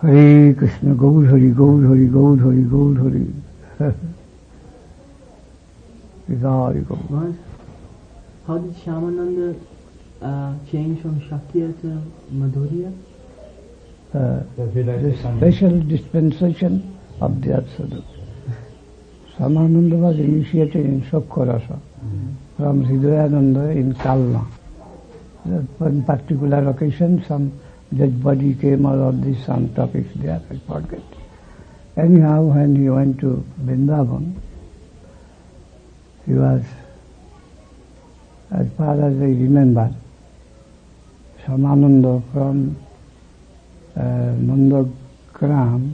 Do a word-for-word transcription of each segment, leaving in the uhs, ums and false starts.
Hare Krishna, Gaur Hari, Gaur Hari, Gaur Hari, Gaur Hari. Hari Gaur. How did Shyamananda uh, change from Shakya to Madhurya? Uh, the special dispensation of the Sadhu. Shyamananda was initiated in Shakya Rasa from Hridayananda in Kalna. On particular occasion, some dead body came out of these some topics there, I forget. Anyhow, when he went to Vrindavan, he was, as far as I remember, Shyamananda from uh, Nandagram,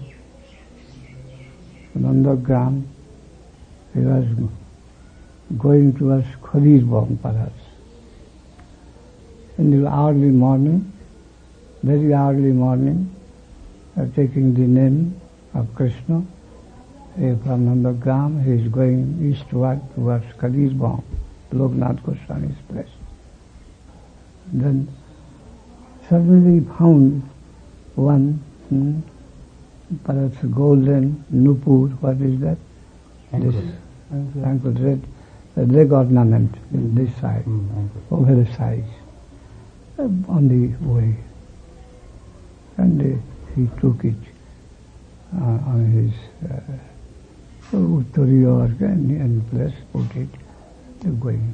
Nandagram, he was going towards Khadirbaum perhaps. In the early morning, very early morning, uh, taking the name of Krishna, uh, from Nandagram, he is going eastward towards Khadirbaum, Loknath Goswami's place. Then suddenly he found one, hmm, perhaps golden nupur, what is that? Ankle. This ankle red, uh, leg ornament in this side, Mm, oversized, uh, on the way. And uh, he took it uh, on his uh, Uttariya and, and place, put it, uh, going.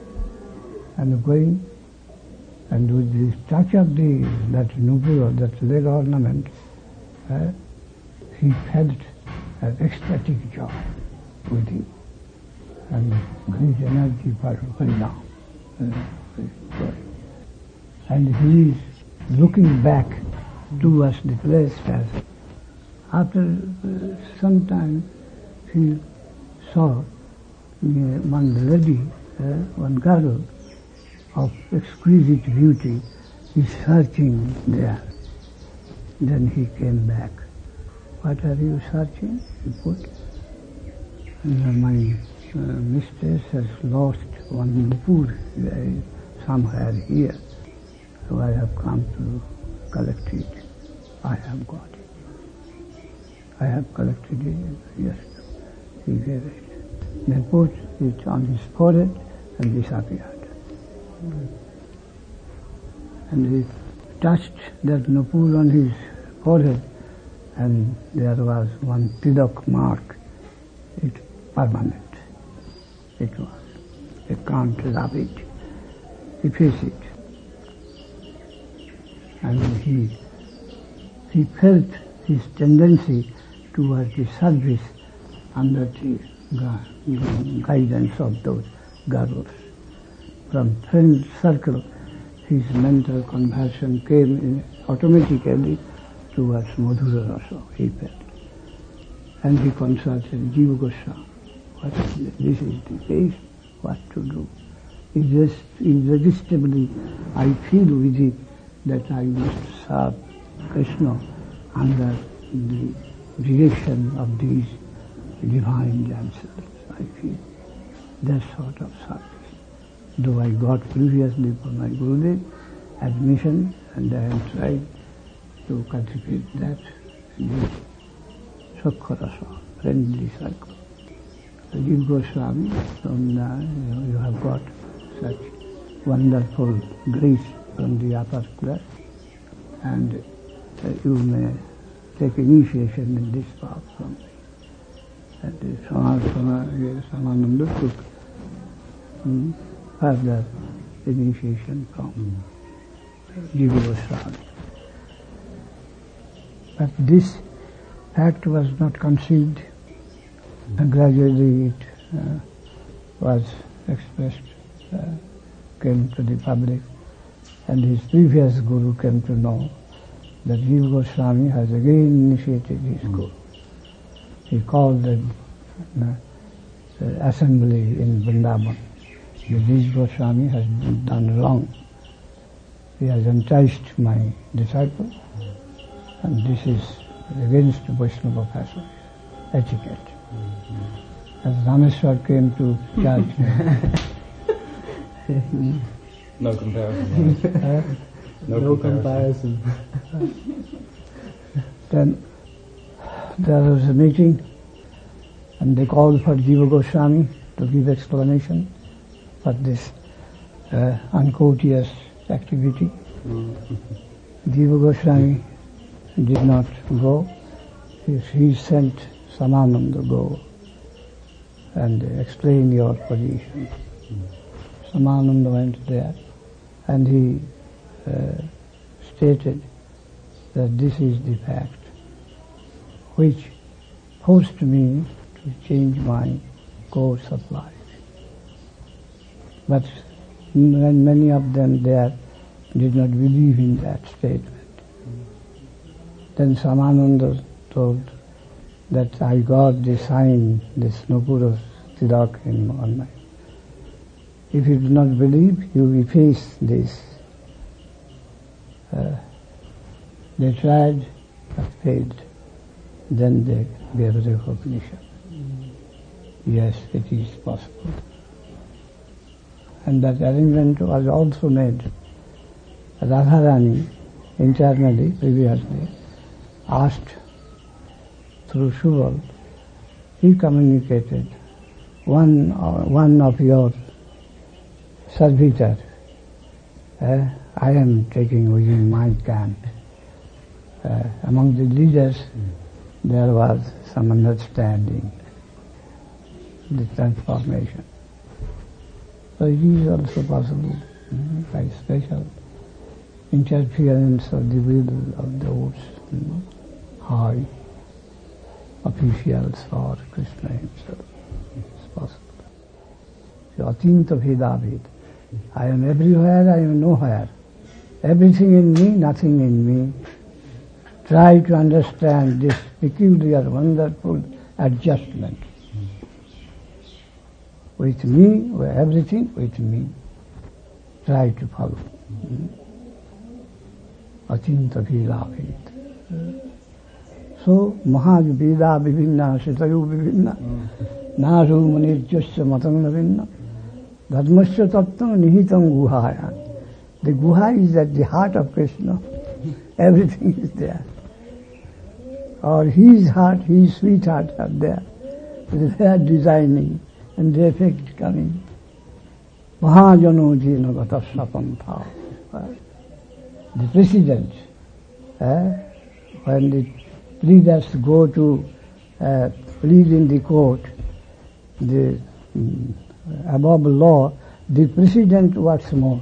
And going, and with the touch of the, that nupur, that leg ornament, uh, he felt an ecstatic joy with him. And his energy for Harinam. Uh, and he is looking back towards the place as after uh, some time he saw uh, one lady, uh, one girl of exquisite beauty is searching there. Then he came back. What are you searching? He put. And my uh, mistress has lost one nupur uh, somewhere here. So I have come to collect it. I have got it. I have collected it. Yes, he gave it. Then put it on his forehead and disappeared. Mm. And he touched that nupur on his forehead, and there was one tilak mark. It permanent. It was. They can't rub it, efface it. And he he felt his tendency towards the service under the guidance of those gurus. From friend circle, his mental conversion came in automatically towards Madhura Rasa, he felt. And he consulted Jiva Goswami. What is this? This is the case, what to do. Irrest, irresistibly, I feel within that I must serve Krishna under the direction of these divine damsels. I feel that sort of service. Though I got previously from my Gurudev admission, and I am trying to cultivate that in this Shakya Rasa, friendly circle. Jiva Goswami, from the, you know, you have got such wonderful grace from the upper class, and uh, you may take initiation in this path from me. And uh, Shyamananda took um, further initiation from Jiva Goswami. But this fact was not conceived, and gradually it uh, was expressed, uh, came to the public, and his previous guru came to know that Jiva Goswami has again initiated his guru. He called the uh, uh, assembly in Vrindavan. Jiva Goswami has done wrong. He has enticed my disciple, and this is against Vaishnava fashion, etiquette. As Rameswar came to judge me. No comparison. uh, no, no comparison. comparison. Then there was a meeting, and they called for Jiva Goswami to give explanation for this uh, uncourteous activity. Jiva Goswami did not go. He, he sent Samananda to go and explain your position. Samananda went there, and he uh, stated that this is the fact which forced me to change my course of life. But when many of them there did not believe in that statement. Then Samananda told that I got the sign, this Nupura Tilak in on my. If you do not believe, you will face this. Uh, they tried, but failed. Then they gave recognition. Mm. Yes, it is possible. And that arrangement was also made. Radharani internally, previously, asked through Subal, he communicated one, uh, one of your servitors, uh, I am taking within my camp. Uh, among the leaders, mm. there was some understanding, the transformation. So it is also possible mm, by special interference of the will of those mm, high officials or Krishna himself. It's possible. So atinta bheda bhed. I am everywhere, I am nowhere. Everything in me, nothing in me. Try to understand this peculiar, wonderful adjustment. With me, with everything with me. Try to follow. Atinta bheda bhed. So, Mahaj Veda Vivinna, Sitayu Vivinna, Naru Munirjasya Matang Navinna, Dharmasya Tattam Nihitam Guhaya. The Guha is at the heart of Krishna. Everything is there. Or his heart, his sweetheart are there. They are designing and the effect coming. Mahajano Jina Gatasapam Tha. The president, eh, when the leaders go to uh, plead in the court, the um, above law, the precedent what's more.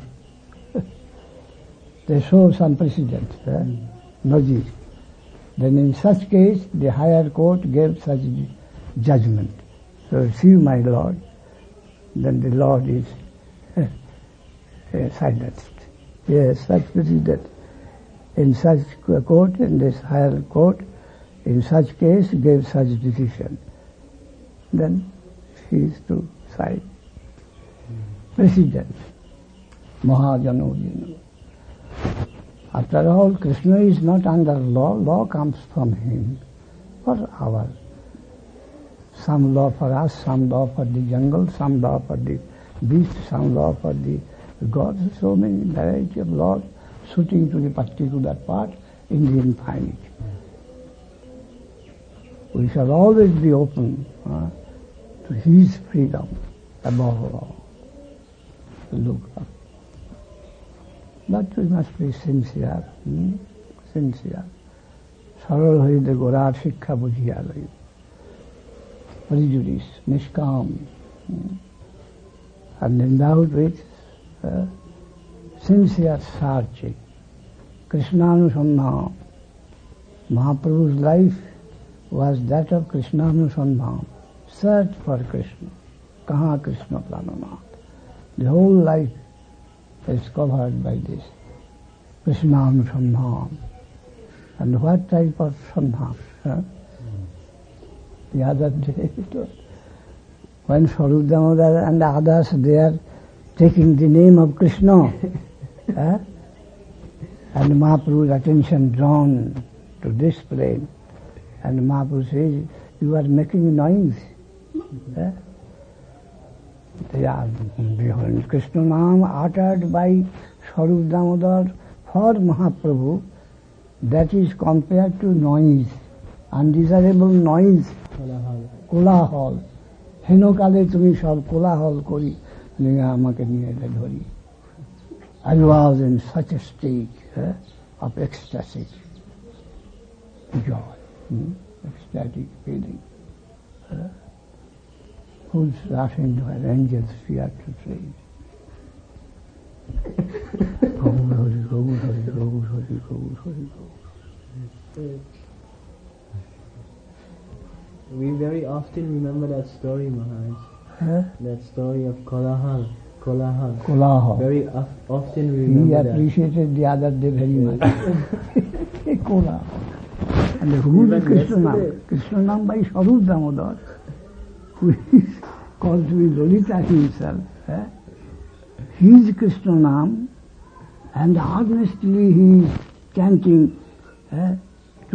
They show some precedent, eh? Nazir. Then in such case, the higher court gave such judgment. So, see my Lord, then the Lord is uh, silenced. Yes, such precedent. In such court, in this higher court, in such case, gave such decision. Then he is to side. Precedent. Mahajano. After all, Krishna is not under law. Law comes from him. For our, some law for us, some law for the jungle, some law for the beast, some law for the gods. So many variety of laws suiting to the particular part in the infinite. We shall always be open uh, to his freedom above all. Look up. But we must be sincere, hmm? sincere. Saral hoide gorar shikkha bujhiya lai. Prejudice, nishkam. Hmm? And endowed with uh, sincere searching. Krishnanusandham. Mahaprabhu's life was that of Krishnanusandham. Search for Krishna. Kaha Krishna Prananath. The whole life is covered by this Krishnanusandham. And what type of sandham? Huh? Mm. The other day, when Swarup Damodar and others, they are taking the name of Krishna, huh? And Mahaprabhu's attention drawn to this plane. And Mahaprabhu says, you are making noise. Mm-hmm. Huh? They are behold, Krishna Naam uttered by Swarup Damodar for Mahaprabhu that is compared to noise, undesirable noise, কোলাহল কোলাহল। হেনকালে তুমি সব কোলাহল করি আমাকে নিয়ে এটা ধরি। I was in such a state eh, of ecstatic joy, hmm? ecstatic feeling. Eh? Who's laughing where angels fear to tread? Gaur Hari, Gaur Hari, Gaur Hari, Gaur Hari, Gaur Hari. We very often remember that story, Maharaj. Eh? That story of Kolahal. Kolahal. Kolahal. Very of, often we He remember appreciated the other day very much. Kolahal. And who is Even Krishna Nam? yesterday. Krishna Nam by Swarup Damodar, who is called to be Lolita himself. Eh? He is Krishna Nam, and earnestly he is chanting eh, to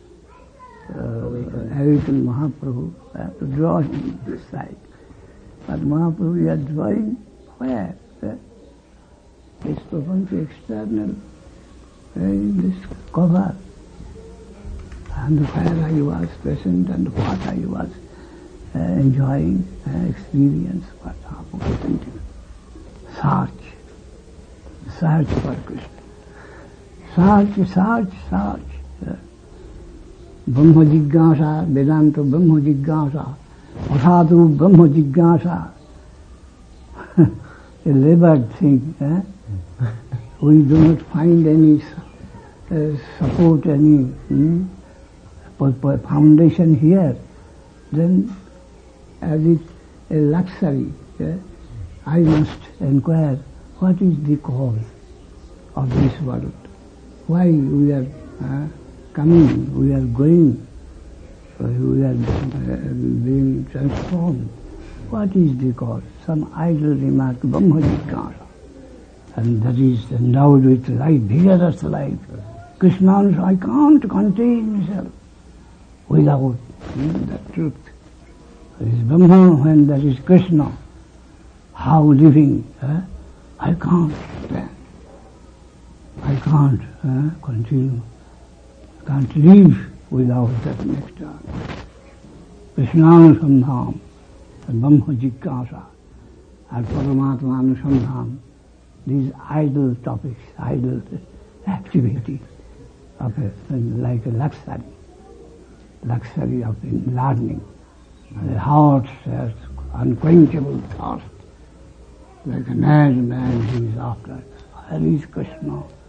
uh, awaken Mahaprabhu, uh, to draw him to this side. But Mahaprabhu, you are drawing where? Eh? It's open to external, eh, in this cover. And where I was present and what I was uh, enjoying, uh, experience, what happened. Search, search for Krishna. Search, search, search. Brahma Jigyasa, Vedanta Brahma Jigyasa, Asadu Brahma Jigyasa. A labored thing. Eh? We do not find any uh, support, any hmm, foundation here. Then, as it a luxury, eh? I must inquire what is the cause of this world. Why we are uh, coming, we are going, we are uh, being transformed. What is the cause? Some idle remark, Brahma Jigyasa. And that is endowed with life, vigorous life. Krishna, I can't contain myself without hmm, the truth. There is Brahma when there is Krishna. How living? Eh? I can't stand. I can't eh, continue. I can't live without that nectar. Krishnanusandham, and Brahma Jigyasa, and Paramatma Anusandham. These idle topics, idle activity of a, like a luxury, luxury of learning. The heart has unquenchable thirst, like a mad man he is after. Where is Krishna?